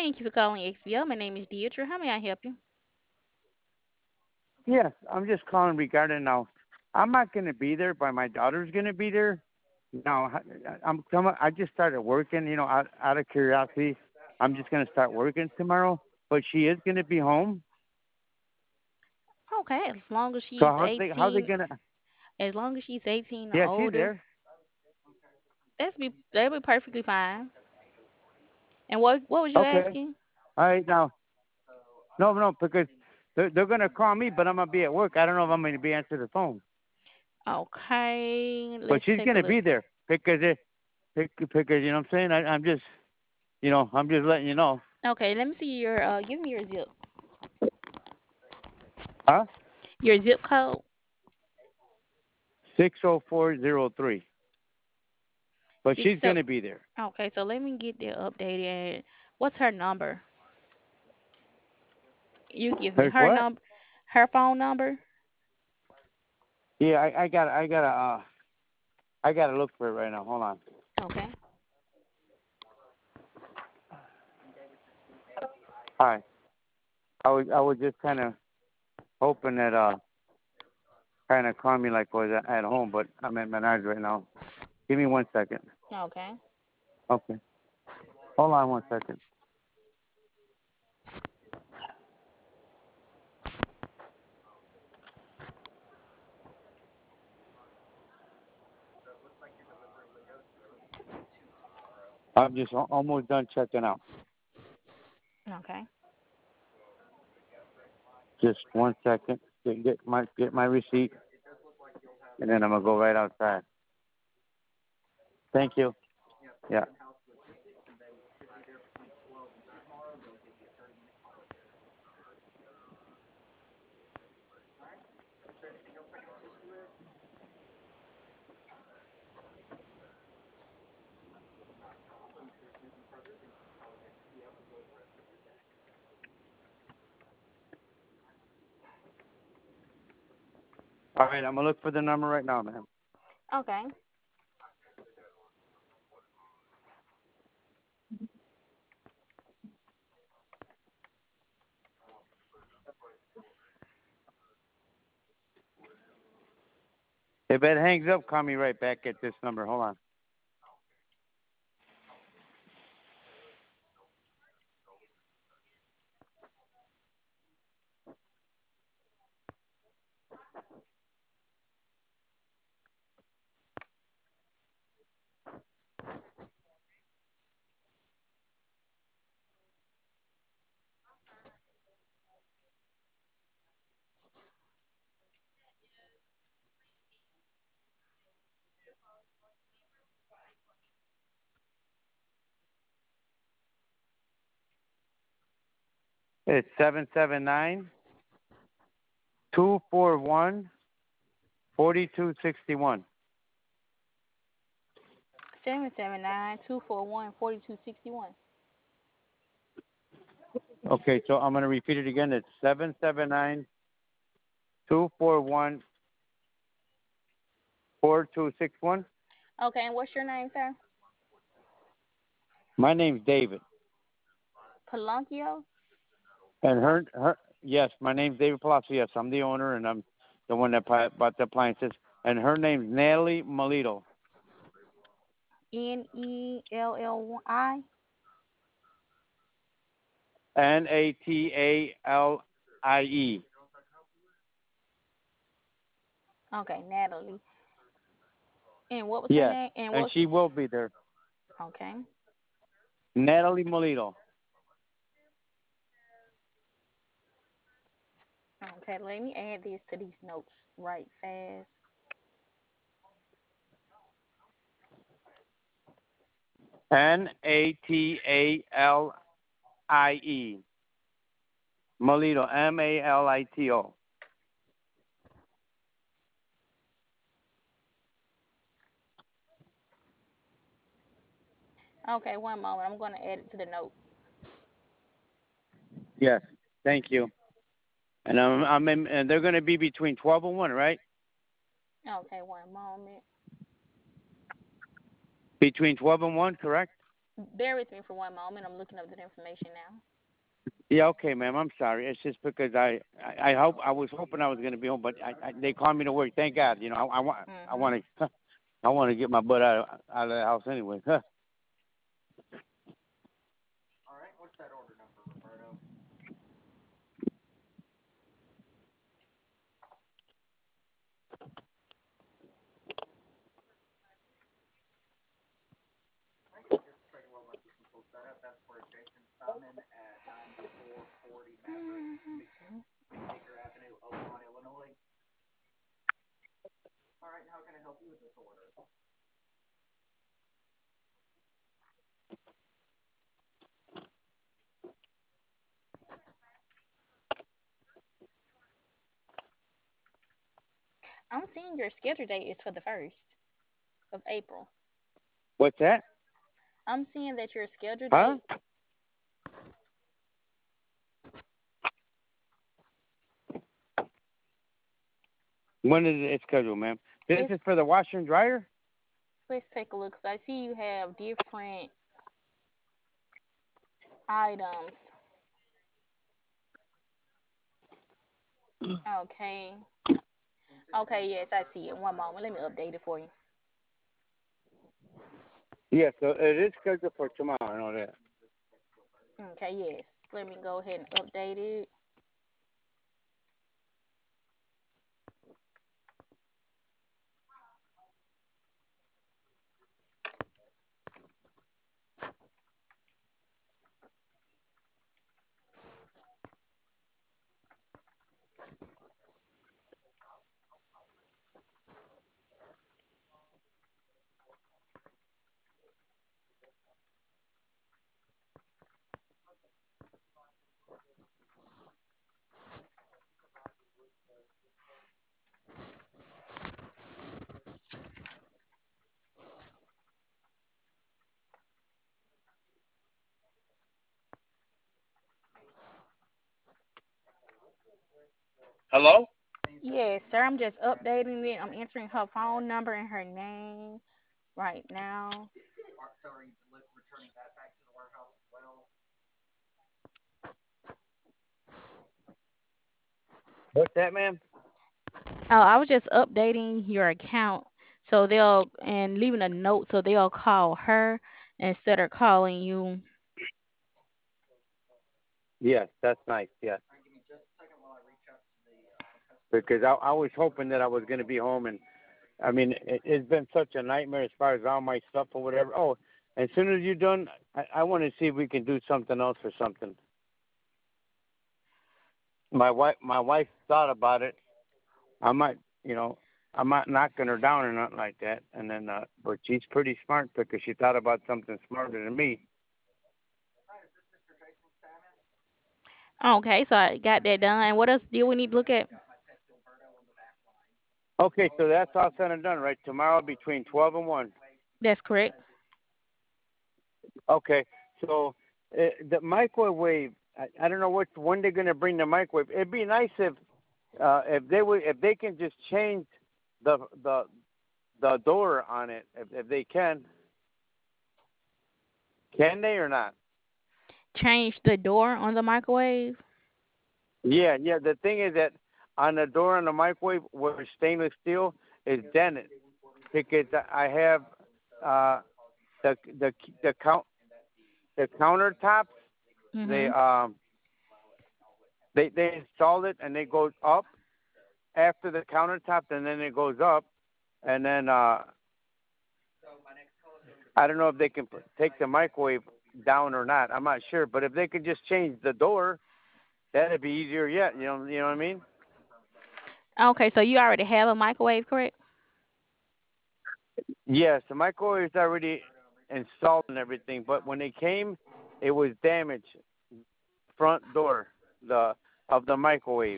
Thank you for calling XBO. My name is Deidre. How may I help you? Yes, I'm just calling regarding now. I'm not going to be there, but my daughter's going to be there. Now, I'm coming. I just started working. Out of curiosity, I'm just going to start working tomorrow. But she is going to be home. Okay, as long as So she's how's they 18, gonna? as long as she's 18 or Yeah, she's older, there. that'll be perfectly fine. And what was you Okay. asking? All right. Now, no, because they're gonna call me, but I'm gonna be at work. I don't know if I'm gonna be answering the phone. Okay, But let's she's take a gonna look. be there because you know what I'm saying. I'm just I'm just letting you know. Okay, let me see your give me Huh? your zip code. 60403. But Six she's so gonna be there. okay, so let me get that updated. And what's her number? You give me There's her what? number, her phone number. Yeah, I gotta look for it right now. Hold on. Okay. Hi. I was just kind of hoping that kind of call me like I was at home, but I'm at Menards right now. Give me 1 second. Okay. Okay. Hold on 1 second. I'm just almost done checking out. Okay. Just 1 second. Get my receipt, and then I'm gonna go right outside. Thank you. Yeah. All right. I'm gonna look for the number right now, man. Okay. If it hangs up, call me right back at this number. Hold on. It's 779-241-4261. 779-241-4261. Okay, so I'm gonna repeat it again. It's 779-241-4261. Okay, and what's your name, sir? My name's David, Palacio? and her yes, my name's David Palazzo. Yes, I'm the owner, and I'm the one that bought the appliances. And her name's Natalie Melito. Nelli? Natalie. Okay, Natalie. And what was her Yes, name? And and what's she will be there. okay. Natalie Melito. Okay, let me add this to these notes right fast. Natalie. Melito. Malito. Okay, one moment. I'm gonna add it to the note. Yes. Thank you. And and they're going to be between 12 and 1, right? Okay, one moment. Between 12 and 1, correct? Bear with me for one moment. I'm looking up that information now. Yeah, okay, ma'am. I'm sorry. It's just because I was hoping I was going to be home, but they called me to work. Thank God. You know, I Mhm. want to I want to get my butt out of the house anyway. I'm seeing your schedule date is for the 1st of April. What's that? I'm seeing that your schedule Huh? date. When is it scheduled, ma'am? This Let's is for the washer and dryer. let's take a look. 'Cause I see you have different items. Okay. Okay. Yes, I see it. One moment. Let me update it for you. Yeah, so it is scheduled for tomorrow. I know that. Okay. Yes. Let me go ahead and update it. Hello? Yes, sir. I'm just updating it. I'm entering her phone number and her name right now. What's that, ma'am? Oh, I was just updating your account so they'll and leaving a note so they'll call her instead of calling you. Yes, that's nice. Yes, because I was hoping that I was going to be home, and I mean it's been such a nightmare as far as all my stuff or whatever. Oh, as soon as you're done, I want to see if we can do something else or something. My wife thought about it. I might, you know, I'm not knocking her down or nothing like that. And then, but she's pretty smart because she thought about something smarter than me. Okay, so I got that done. And what else do we need to look at? Okay, so that's all said and done, right? Tomorrow between 12 and 1. That's correct. Okay, so the microwave. I don't know when they're going to bring the microwave. It'd be nice if they can just change the the the door on it if they can. Can they or not? Change the door on the microwave. Yeah, yeah. The thing is that on the door on the microwave where stainless steel is dented because I have uh the the the count the countertops they Mhm. um they installed it and it goes up after the countertop and then it goes up and then I don't know if they can take the microwave down or not. I'm not sure, but if they could just change the door, that'd be easier yet. You know what I mean? Okay, so you already have a microwave, correct? Yes, the microwave is already installed and everything, but when it came, it was damaged. Front door, the of the microwave.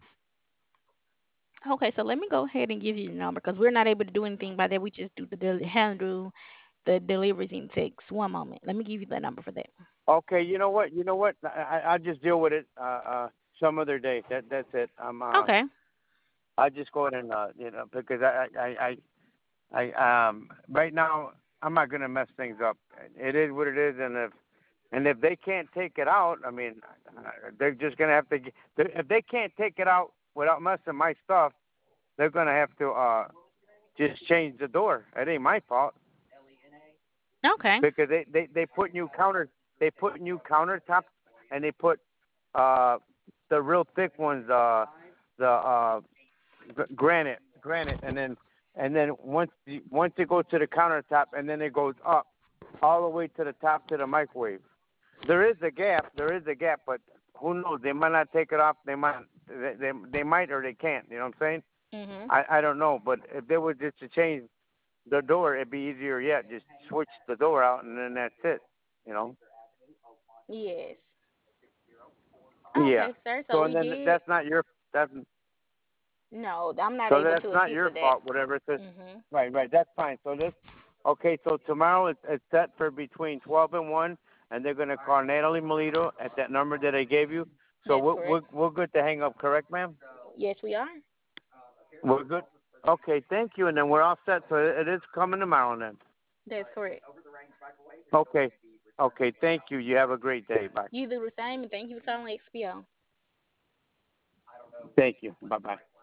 Okay, so let me go ahead and give you the number because we're not able to do anything by that. We just do handle the deliveries in text. One moment. Let me give you the number for that. Okay, you know what? You know what? I'll just deal with it some other day. That's it. Okay. I'll just go ahead and because I right now. I'm not gonna mess things up. It is what it is, and if they can't take it out, I mean, they're just gonna have to. If they can't take it out without messing my stuff, they're gonna have to just change the door. It ain't my fault Okay. because they put new countertops and they put uh the real thick ones the granite and then once it goes to the countertop and then it goes up all the way to the top to the microwave. There is a gap, but who knows? They might not take it off. They might or they can't. You know what I'm saying? Mhm. I don't know, but if they were just to change the door, it'd be easier yet. Just switch the door out and then that's it. You know? Yes. Yeah. Okay, sir. So So we and then did. that's No, I'm not so able that's to not assist your with that. fault. Whatever it is. Mhm. Right. That's fine. So this okay. So tomorrow it's set for between 12 and 1, and they're gonna call Natalie Melito at that number that I gave you. So That's we're we're, correct. we're good to hang up, correct, ma'am? Yes, we are. We're good. Okay, thank you. And then we're all set. So it is coming tomorrow then. That's correct. Okay. Okay, thank you. You have a great day. Bye. You do the same, and thank you for calling XPO. Thank you. Bye bye.